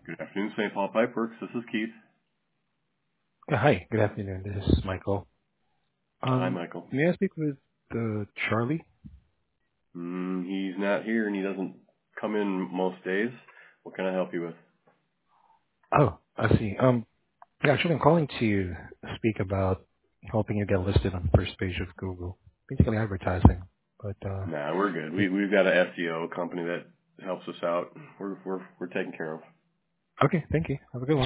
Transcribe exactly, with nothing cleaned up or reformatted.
Good afternoon, Saint Paul Pipeworks. This is Keith. Yeah, hi, good afternoon. This is Michael. Hi, Um, Michael. may I speak with uh, Charlie? Mm, he's not here and he doesn't come in most days. What can I help you with? Oh, I see. Um, yeah, actually, I'm calling to speak about helping you get listed on the first page of Google, basically advertising. But uh, Nah, we're good. We it, we've got a S E O company that helps us out. We're we're we're taken care of. okay, thank you. Have a good one.